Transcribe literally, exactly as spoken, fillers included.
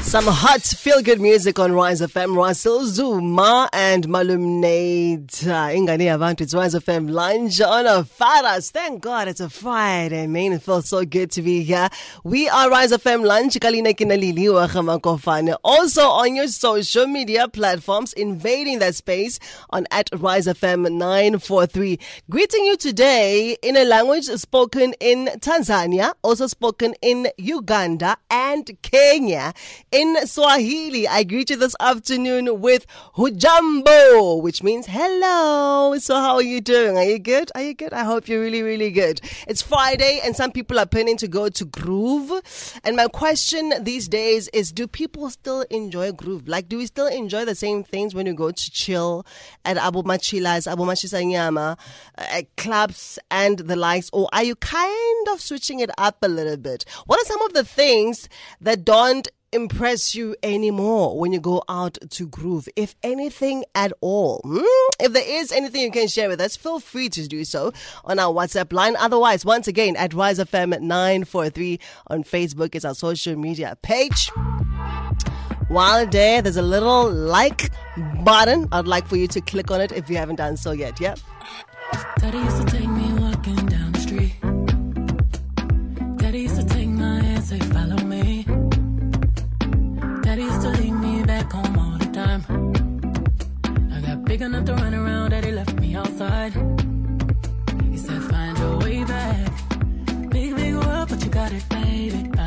Some hot feel-good music on Rise F M. Russell Zuma and Malumnate. Ingane yabantu, it's Rise F M lunch on a Friday. Thank God it's a Friday, man. It feels so good to be here. We are Rise F M lunch. Kalina Kinalili wa Khamakofane. Also on your social media platforms, invading that space on at Rise F M nine four three. Greeting you today in a language spoken in Tanzania, also spoken in Uganda and Kenya. In Swahili, I greet you this afternoon with Hujambo, which means hello. So how are you doing? Are you good? Are you good? I hope you're really, really good. It's Friday and some people are planning to go to Groove. And my question these days is, do people still enjoy Groove? Like, do we still enjoy the same things when you go to chill at Abu Machilas, Abu Machisanyama, at clubs and the likes? Or are you kind of switching it up a little bit? What are some of the things that don't impress you anymore when you go out to Groove, if anything at all? Hmm? If there is anything you can share with us, feel free to do so on our WhatsApp line. Otherwise, once again, at Rise F M nine four three on Facebook is our social media page. While there, there's a little like button. I'd like for you to click on it if you haven't done so yet. Yeah. Daddy used to take me walking down the street. Daddy used to take my hand, say follow me. Daddy used to leave me back home all the time. I got big enough to run around, Daddy left me outside. He said find your way back. Big, big world, but you got it, baby.